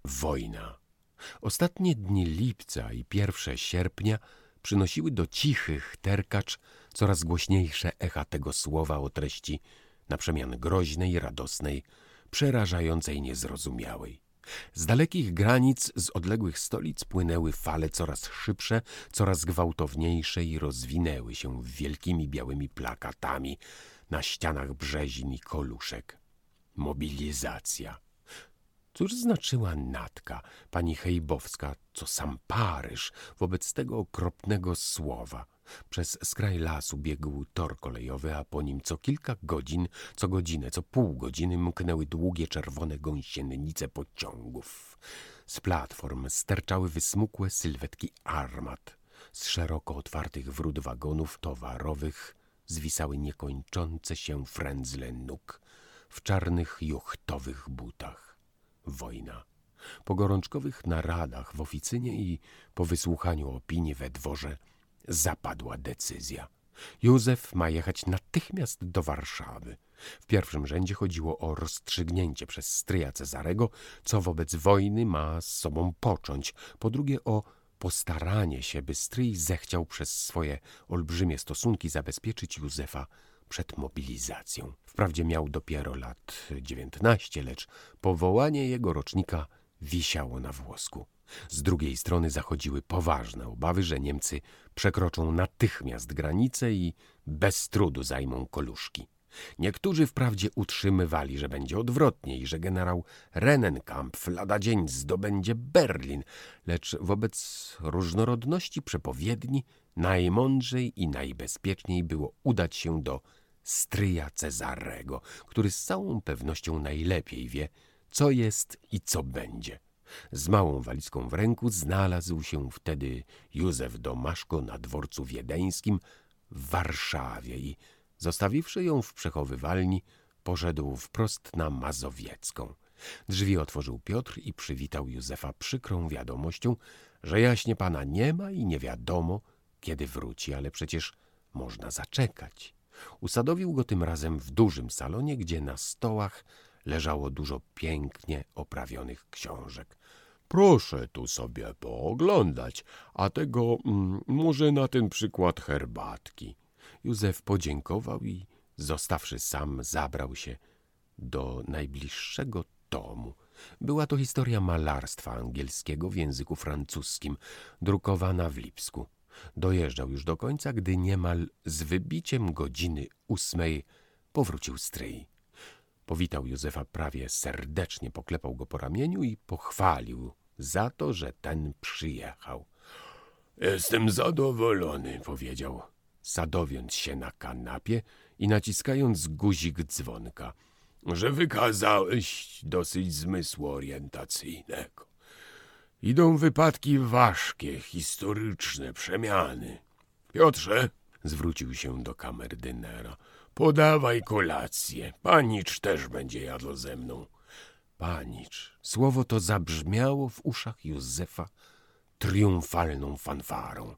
Wojna. Ostatnie dni lipca i pierwsze sierpnia przynosiły do cichych terkacz coraz głośniejsze echa tego słowa o treści na przemian groźnej, radosnej, przerażającej, niezrozumiałej. Z dalekich granic, z odległych stolic płynęły fale coraz szybsze, coraz gwałtowniejsze i rozwinęły się wielkimi białymi plakatami na ścianach brzezin i koluszek. Mobilizacja. Cóż znaczyła Natka, pani Hejbowska, co sam Paryż wobec tego okropnego słowa? Przez skraj lasu biegł tor kolejowy, a po nim co kilka godzin, co godzinę, co pół godziny mknęły długie czerwone gąsienice pociągów. Z platform sterczały wysmukłe sylwetki armat. Z szeroko otwartych wrót wagonów towarowych zwisały niekończące się frędzle nóg w czarnych juchtowych butach. Wojna. Po gorączkowych naradach w oficynie i po wysłuchaniu opinii we dworze zapadła decyzja. Józef ma jechać natychmiast do Warszawy. W pierwszym rzędzie chodziło o rozstrzygnięcie przez stryja Cezarego, co wobec wojny ma z sobą począć. Po drugie o postaranie się, by stryj zechciał przez swoje olbrzymie stosunki zabezpieczyć Józefa przed mobilizacją. Wprawdzie miał dopiero lat 19, lecz powołanie jego rocznika wisiało na włosku. Z drugiej strony zachodziły poważne obawy, że Niemcy przekroczą natychmiast granicę i bez trudu zajmą Koluszki. Niektórzy wprawdzie utrzymywali, że będzie odwrotnie i że generał Rennenkampf lada dzień zdobędzie Berlin, lecz wobec różnorodności przepowiedni najmądrzej i najbezpieczniej było udać się do stryja Cezarego, który z całą pewnością najlepiej wie, co jest i co będzie. Z małą walizką w ręku znalazł się wtedy Józef Domaszko na dworcu wiedeńskim w Warszawie i zostawiwszy ją w przechowywalni, poszedł wprost na Mazowiecką. Drzwi otworzył Piotr i przywitał Józefa przykrą wiadomością, że jaśnie pana nie ma i nie wiadomo, kiedy wróci, ale przecież można zaczekać. Usadowił go tym razem w dużym salonie, gdzie na stołach leżało dużo pięknie oprawionych książek. Proszę tu sobie pooglądać, a tego może na ten przykład herbatki. Józef podziękował i zostawszy sam, zabrał się do najbliższego tomu. Była to historia malarstwa angielskiego w języku francuskim, drukowana w Lipsku. Dojeżdżał już do końca, gdy niemal z wybiciem godziny 8 powrócił stryj. Powitał Józefa prawie serdecznie, poklepał go po ramieniu i pochwalił za to, że ten przyjechał. Jestem zadowolony, powiedział, sadowiąc się na kanapie i naciskając guzik dzwonka, że wykazałeś dosyć zmysłu orientacyjnego. Idą wypadki ważkie, historyczne, przemiany. Piotrze, zwrócił się do kamerdynera, podawaj kolację. Panicz też będzie jadł ze mną. Panicz. Słowo to zabrzmiało w uszach Józefa triumfalną fanfarą.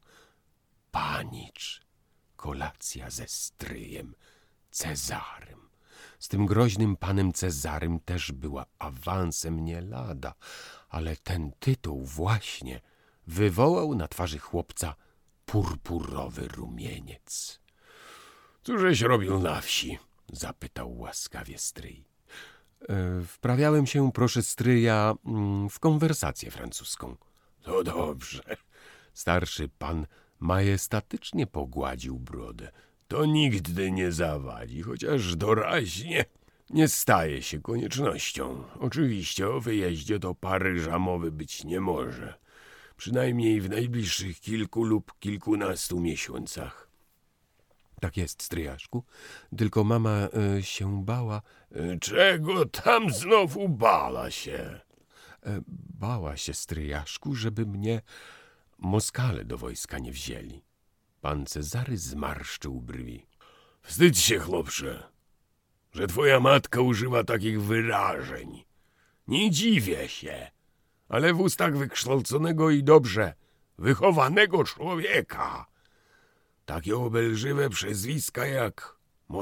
Panicz. Kolacja ze stryjem Cezarym. Z tym groźnym panem Cezarym też była awansem nie lada, ale ten tytuł właśnie wywołał na twarzy chłopca purpurowy rumieniec. — Cóżeś robił na wsi? — zapytał łaskawie stryj. — Wprawiałem się, proszę stryja, w konwersację francuską. — To dobrze. Starszy pan majestatycznie pogładził brodę. To nigdy nie zawadzi, chociaż doraźnie. Nie staje się koniecznością. Oczywiście o wyjeździe do Paryża mowy być nie może. Przynajmniej w najbliższych kilku lub kilkunastu miesiącach. Tak jest, stryjaszku. Tylko mama się bała. Czego tam znowu bała się? Bała się, stryjaszku, żeby mnie Moskale do wojska nie wzięli. Pan Cezary zmarszczył brwi. Wstydź się, chłopcze, że twoja matka używa takich wyrażeń. Nie dziwię się, ale w ustach wykształconego i dobrze wychowanego człowieka takie obelżywe przezwiska jak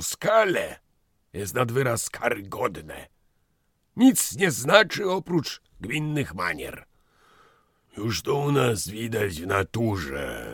Moskale jest nad wyraz karygodne. Nic nie znaczy oprócz gminnych manier. Już to u nas widać w naturze,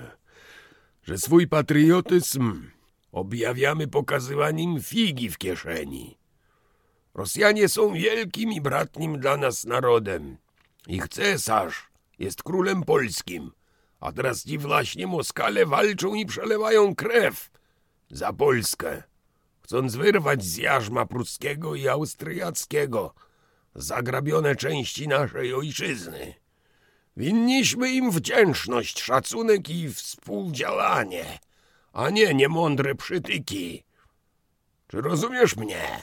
że swój patriotyzm objawiamy pokazywaniem figi w kieszeni. Rosjanie są wielkim i bratnim dla nas narodem. Ich cesarz jest królem polskim, a teraz ci właśnie Moskale walczą i przelewają krew za Polskę, chcąc wyrwać z jarzma pruskiego i austriackiego zagrabione części naszej ojczyzny. Winniśmy im wdzięczność, szacunek i współdziałanie, a nie niemądre przytyki. Czy rozumiesz mnie?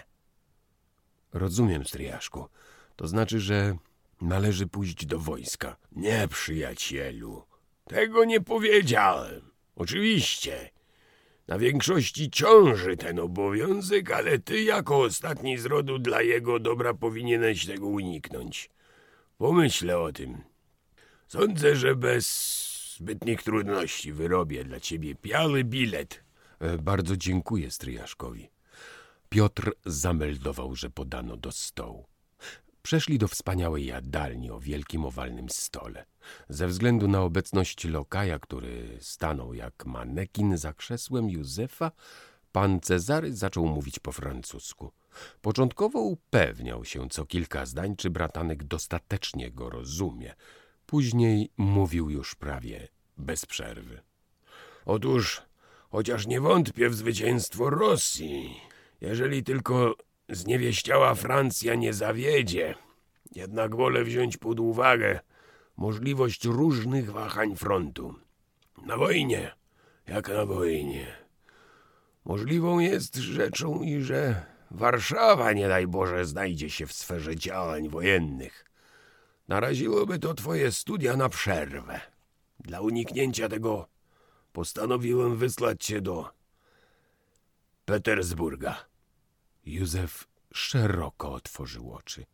Rozumiem, stryjaszku. To znaczy, że należy pójść do wojska. Nie, przyjacielu. Tego nie powiedziałem. Oczywiście. Na większości ciąży ten obowiązek, ale ty jako ostatni z rodu dla jego dobra powinieneś tego uniknąć. Pomyślę o tym. Sądzę, że bez zbytnich trudności wyrobię dla ciebie biały bilet. Bardzo dziękuję stryjaszkowi. Piotr zameldował, że podano do stołu. Przeszli do wspaniałej jadalni o wielkim owalnym stole. Ze względu na obecność lokaja, który stanął jak manekin za krzesłem Józefa, pan Cezary zaczął mówić po francusku. Początkowo upewniał się co kilka zdań, czy bratanek dostatecznie go rozumie. Później mówił już prawie bez przerwy. Otóż, chociaż nie wątpię w zwycięstwo Rosji, jeżeli tylko zniewieściała Francja nie zawiedzie, jednak wolę wziąć pod uwagę możliwość różnych wahań frontu. Na wojnie, jak na wojnie. Możliwą jest rzeczą i że Warszawa, nie daj Boże, znajdzie się w sferze działań wojennych. Naraziłoby to twoje studia na przerwę. Dla uniknięcia tego postanowiłem wysłać cię do Petersburga. Józef szeroko otworzył oczy.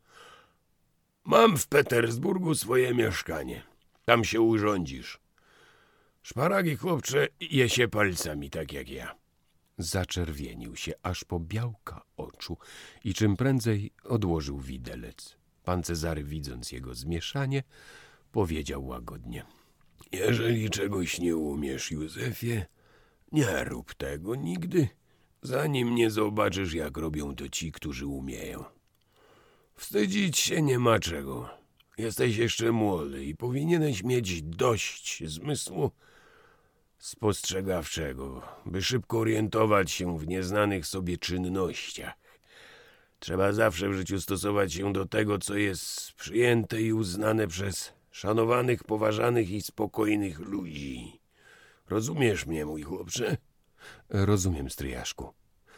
Mam w Petersburgu swoje mieszkanie. Tam się urządzisz. Szparagi, chłopcze, je się palcami, tak jak ja. Zaczerwienił się aż po białka oczu i czym prędzej odłożył widelec. Pan Cezary, widząc jego zmieszanie, powiedział łagodnie. Jeżeli czegoś nie umiesz, Józefie, nie rób tego nigdy, zanim nie zobaczysz, jak robią to ci, którzy umieją. Wstydzić się nie ma czego. Jesteś jeszcze młody i powinieneś mieć dość zmysłu spostrzegawczego, by szybko orientować się w nieznanych sobie czynnościach. Trzeba zawsze w życiu stosować się do tego, co jest przyjęte i uznane przez szanowanych, poważanych i spokojnych ludzi. Rozumiesz mnie, mój chłopcze? Rozumiem, stryjaszku.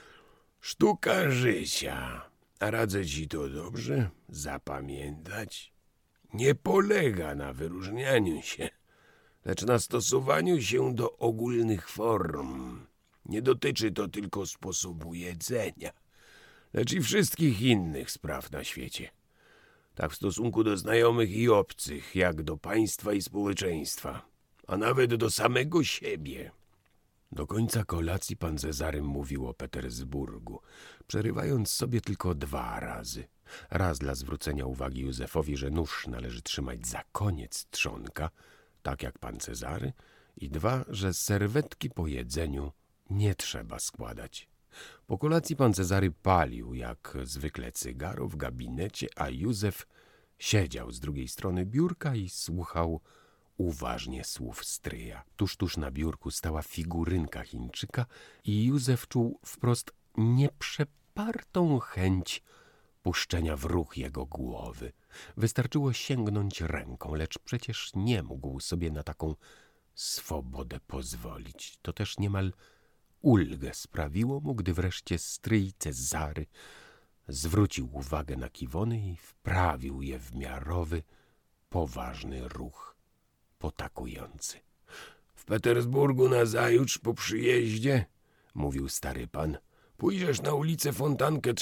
Sztuka życia, a radzę ci to dobrze zapamiętać, nie polega na wyróżnianiu się, lecz na stosowaniu się do ogólnych form. Nie dotyczy to tylko sposobu jedzenia, lecz i wszystkich innych spraw na świecie. Tak w stosunku do znajomych i obcych, jak do państwa i społeczeństwa, a nawet do samego siebie. Do końca kolacji pan Cezary mówił o Petersburgu, przerywając sobie tylko 2 razy. Raz dla zwrócenia uwagi Józefowi, że nóż należy trzymać za koniec trzonka, tak jak pan Cezary, i 2, że serwetki po jedzeniu nie trzeba składać. Po kolacji pan Cezary palił jak zwykle cygaro w gabinecie, a Józef siedział z drugiej strony biurka i słuchał uważnie słów stryja. Tuż na biurku stała figurynka Chińczyka i Józef czuł wprost nieprzepartą chęć puszczenia w ruch jego głowy. Wystarczyło sięgnąć ręką, lecz przecież nie mógł sobie na taką swobodę pozwolić. To też niemal ulgę sprawiło mu, gdy wreszcie stryj Cezary zwrócił uwagę na kiwony i wprawił je w miarowy, poważny ruch potakujący. W Petersburgu nazajutrz po przyjeździe, mówił stary pan, pójdziesz na ulicę Fontankę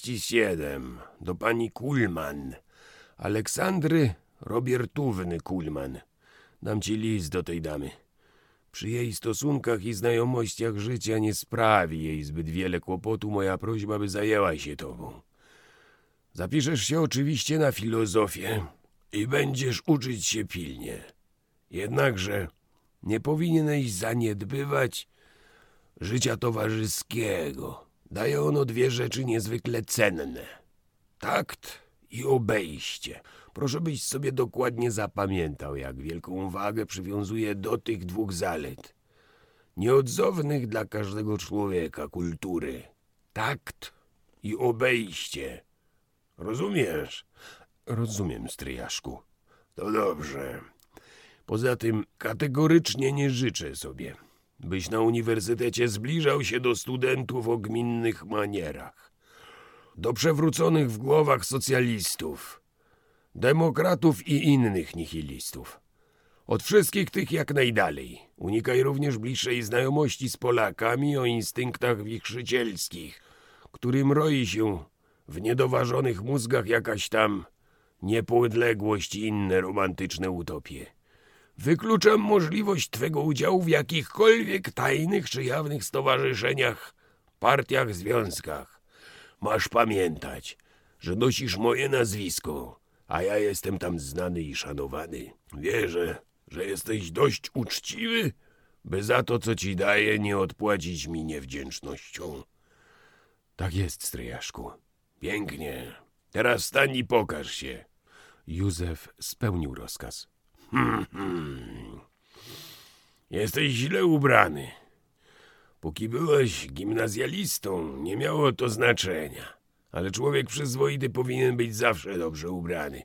37 do pani Kulman, Aleksandry Robiertówny Kulman. Dam ci list do tej damy. Przy jej stosunkach i znajomościach życia nie sprawi jej zbyt wiele kłopotu moja prośba, by zajęła się tobą. Zapiszesz się oczywiście na filozofię, i będziesz uczyć się pilnie. Jednakże nie powinieneś zaniedbywać życia towarzyskiego. Daje ono dwie rzeczy niezwykle cenne. Takt i obejście. Proszę byś sobie dokładnie zapamiętał, jak wielką wagę przywiązuje do tych dwóch zalet. Nieodzownych dla każdego człowieka kultury. Takt i obejście. Rozumiesz? Rozumiem, stryjaszku. To dobrze. Poza tym kategorycznie nie życzę sobie, byś na uniwersytecie zbliżał się do studentów o gminnych manierach. Do przewróconych w głowach socjalistów, demokratów i innych nihilistów. Od wszystkich tych jak najdalej. Unikaj również bliższej znajomości z Polakami o instynktach wichrzycielskich, którym roi się w niedoważonych mózgach jakaś tam niepodległość i inne romantyczne utopie. Wykluczam możliwość twego udziału w jakichkolwiek tajnych czy jawnych stowarzyszeniach, partiach, związkach. Masz pamiętać, że nosisz moje nazwisko, a ja jestem tam znany i szanowany. Wierzę, że jesteś dość uczciwy, by za to, co ci daję, nie odpłacić mi niewdzięcznością. Tak jest, stryjaszku. Pięknie. Teraz wstań i pokaż się. Józef spełnił rozkaz. Jesteś źle ubrany. Póki byłeś gimnazjalistą, nie miało to znaczenia. Ale człowiek przyzwoity powinien być zawsze dobrze ubrany.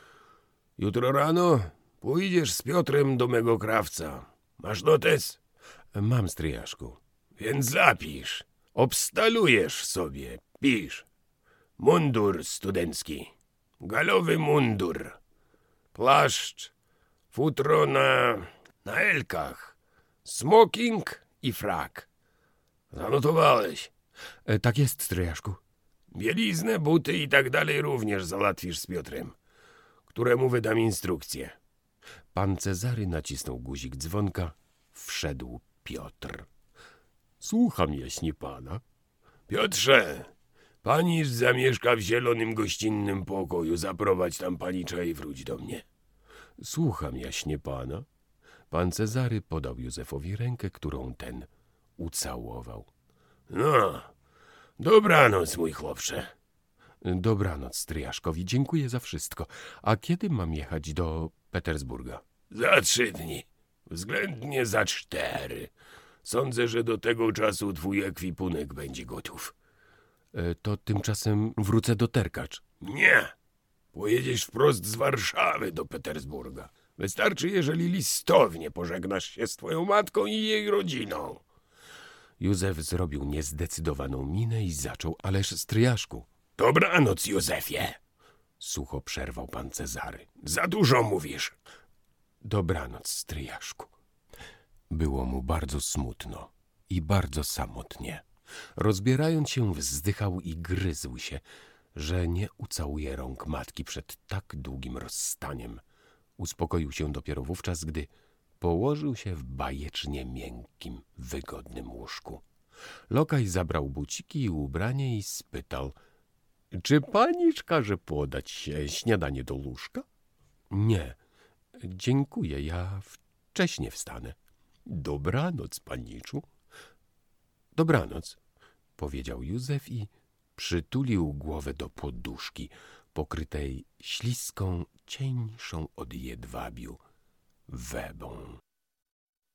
Jutro rano pójdziesz z Piotrem do mego krawca. Masz notes? Mam, stryjaszku. Więc zapisz. Obstalujesz sobie. Pisz. Mundur studencki. Galowy mundur. Płaszcz. Futro na elkach. Smoking i frak. Zanotowałeś. Tak jest, stryjaszku. Bieliznę, buty i tak dalej również załatwisz z Piotrem, któremu wydam instrukcję. Pan Cezary nacisnął guzik dzwonka. Wszedł Piotr. Słucham, jaśnie pana. Piotrze, pani zamieszka w zielonym gościnnym pokoju. Zaprowadź tam panicza i wróć do mnie. Słucham, jaśnie pana. Pan Cezary podał Józefowi rękę, którą ten ucałował. No, dobranoc, mój chłopcze. Dobranoc, stryjaszkowi. Dziękuję za wszystko. A kiedy mam jechać do Petersburga? Za 3 dni. Względnie za 4. Sądzę, że do tego czasu twój ekwipunek będzie gotów. To tymczasem wrócę do Terkacz. Nie. Pojedziesz wprost z Warszawy do Petersburga. Wystarczy, jeżeli listownie pożegnasz się z twoją matką i jej rodziną. Józef zrobił niezdecydowaną minę i zaczął: ależ, stryjaszku. Dobranoc, Józefie. Sucho przerwał pan Cezary. Za dużo mówisz. Dobranoc, stryjaszku. Było mu bardzo smutno i bardzo samotnie. Rozbierając się, wzdychał i gryzł się, że nie ucałuje rąk matki przed tak długim rozstaniem. Uspokoił się dopiero wówczas, gdy położył się w bajecznie miękkim, wygodnym łóżku. Lokaj zabrał buciki i ubranie i spytał: czy panicz każe podać śniadanie do łóżka? Nie, dziękuję, ja wcześnie wstanę. Dobranoc, paniczu. Dobranoc, powiedział Józef i przytulił głowę do poduszki, pokrytej śliską, cieńszą od jedwabiu webą.